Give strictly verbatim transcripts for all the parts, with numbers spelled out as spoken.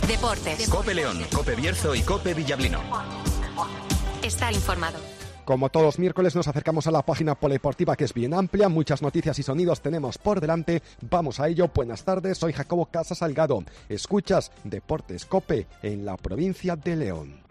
Deportes. Cope León, Cope Bierzo y Cope Villablino. Estar informado. Como todos los miércoles nos acercamos a la página polideportiva, que es bien amplia, muchas noticias y sonidos tenemos por delante. Vamos a ello. Buenas tardes, soy Jacobo Casa Salgado. Escuchas Deportes Cope en la provincia de León.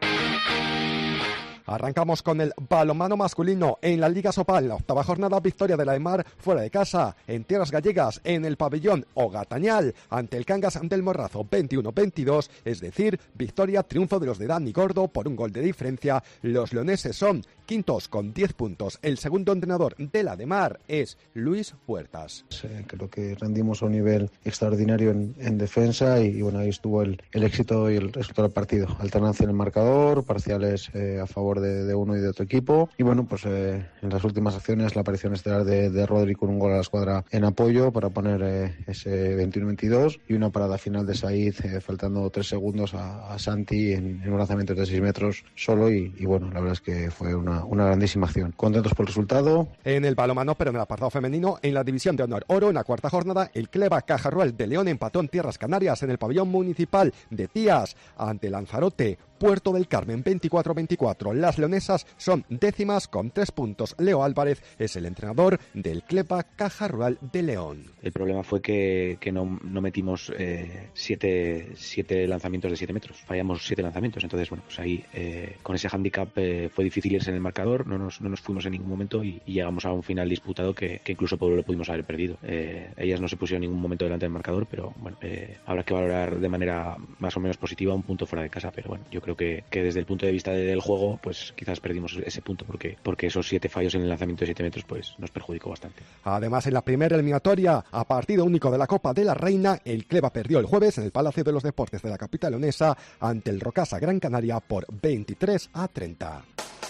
Arrancamos con el balonmano masculino en la Liga Sopal, la octava jornada, victoria de la EMAR fuera de casa, en tierras gallegas, en el pabellón Ogatañal, ante el Cangas del Morrazo, veintiuno veintidós, es decir, victoria, triunfo de los de Dani Gordo por un gol de diferencia. Los leoneses son quintos con diez puntos. El segundo entrenador de la EMAR es Luis Puertas. Sí, creo que rendimos a un nivel extraordinario en, en defensa y, y bueno, ahí estuvo el, el éxito y el resultado del partido. Alternancia en el marcador, parciales eh, a favor De, de uno y de otro equipo, y bueno, pues eh, en las últimas acciones la aparición estelar de, de Rodri con un gol a la escuadra en apoyo para poner eh, ese veintiuno veintidós, y una parada final de Said eh, faltando tres segundos a, a Santi en, en un lanzamiento de seis metros solo, y, y bueno, la verdad es que fue una, una grandísima acción. Contentos por el resultado. En el balonmano, pero en el apartado femenino, en la división de honor oro, en la cuarta jornada, el Cleva Cajarruel de León empató en tierras canarias en el pabellón municipal de Tías ante Lanzarote Puerto del Carmen, veinticuatro veinticuatro. Las leonesas son décimas con tres puntos. Leo Álvarez es el entrenador del Cleva Caja Rural de León. El problema fue que, que no, no metimos eh, siete, siete lanzamientos de siete metros. Fallamos siete lanzamientos. Entonces, bueno, pues ahí eh, con ese hándicap eh, fue difícil irse en el marcador. No nos, no nos fuimos en ningún momento y, y llegamos a un final disputado que, que incluso lo pudimos haber perdido. Eh, ellas no se pusieron en ningún momento delante del marcador, pero bueno, eh, habrá que valorar de manera más o menos positiva un punto fuera de casa. Pero bueno, yo creo que, que desde el punto de vista del juego, pues quizás perdimos ese punto porque, porque esos siete fallos en el lanzamiento de siete metros pues nos perjudicó bastante. Además, en la primera eliminatoria a partido único de la Copa de la Reina, el Cleva perdió el jueves en el Palacio de los Deportes de la capital leonesa ante el Rocasa Gran Canaria por veintitrés a treinta.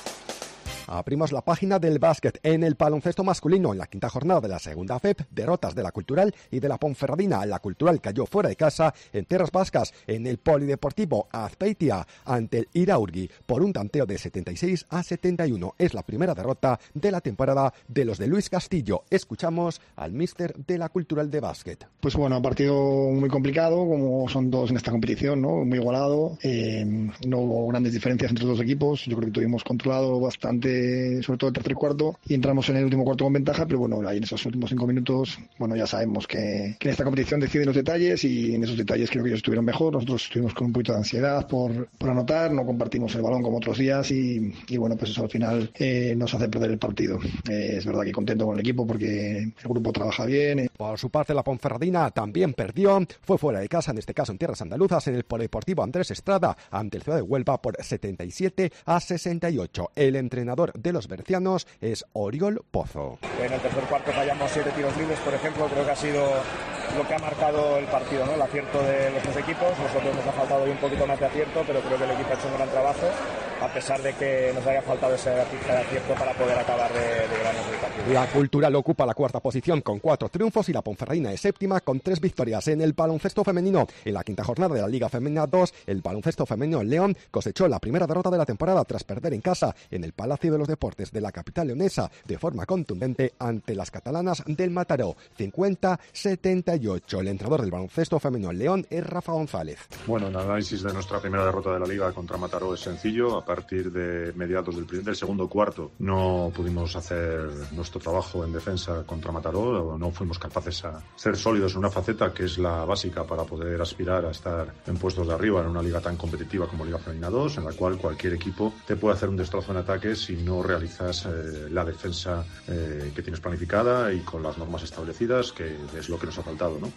Abrimos la página del básquet en el baloncesto masculino en la quinta jornada de la segunda F E P, derrotas de la Cultural y de la Ponferradina. La Cultural cayó fuera de casa en tierras vascas en el Polideportivo Azpeitia ante el Iraurgi por un tanteo de setenta y seis a setenta y uno. Es la primera derrota de la temporada de los de Luis Castillo. Escuchamos al míster de la Cultural de básquet. Pues bueno, partido muy complicado, como son todos en esta competición, ¿no? Muy igualado. Eh, no hubo grandes diferencias entre los dos equipos. Yo creo que tuvimos controlado bastante, sobre todo el tercer cuarto, y entramos en el último cuarto con ventaja, pero bueno, ahí en esos últimos cinco minutos, bueno, ya sabemos que, que en esta competición deciden los detalles, y en esos detalles creo que ellos estuvieron mejor. Nosotros estuvimos con un poquito de ansiedad por, por anotar, no compartimos el balón como otros días, y, y bueno, pues eso al final eh, nos hace perder el partido. Eh, es verdad que contento con el equipo porque el grupo trabaja bien. Eh. Por su parte, la Ponferradina también perdió, fue fuera de casa, en este caso en tierras andaluzas, en el Polideportivo Andrés Estrada ante el Ciudad de Huelva por setenta y siete a sesenta y ocho. El entrenador de los bercianos es Oriol Pozo. En el tercer cuarto fallamos siete tiros libres, por ejemplo. Creo que ha sido lo que ha marcado el partido, ¿no? El acierto de los dos equipos. Nosotros nos ha faltado hoy un poquito más de acierto, pero creo que el equipo ha hecho un gran trabajo, a pesar de que nos haya faltado ese acierto para poder acabar de, de ganarnos el partido. La Cultural ocupa la cuarta posición con cuatro triunfos y la Ponferradina es séptima con tres victorias. En el baloncesto femenino, en la quinta jornada de la Liga Femenina dos, el baloncesto femenino León cosechó la primera derrota de la temporada tras perder en casa en el Palacio de los Deportes de la capital leonesa de forma contundente ante las catalanas del Mataró, cincuenta a setenta y ocho. El entrenador del baloncesto femenino León es Rafa González. Bueno, el análisis de nuestra primera derrota de la Liga contra Mataró es sencillo. A partir de mediados del, primer, del segundo cuarto no pudimos hacer nuestro trabajo en defensa contra Mataró, no fuimos capaces a ser sólidos en una faceta que es la básica para poder aspirar a estar en puestos de arriba en una liga tan competitiva como Liga Femenina dos, en la cual cualquier equipo te puede hacer un destrozo en ataque si no realizas eh, la defensa eh, que tienes planificada y con las normas establecidas, que es lo que nos ha faltado, ¿no?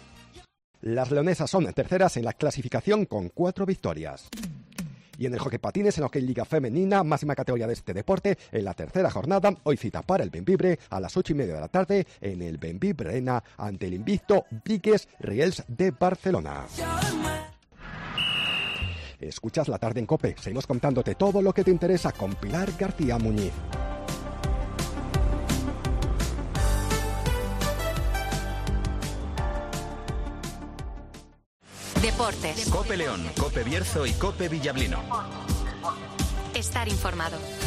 Las leonesas son terceras en la clasificación con cuatro victorias. Y en el hockey patines, en la hockey liga femenina, máxima categoría de este deporte, en la tercera jornada, hoy cita para el Bembibre a las ocho y media de la tarde en el Bembibre Arena ante el invicto Vigues Riels de Barcelona. Escuchas La Tarde en COPE. Seguimos contándote todo lo que te interesa con Pilar García Muñiz. Deportes. Cope León, Cope Bierzo y Cope Villablino. Estar informado.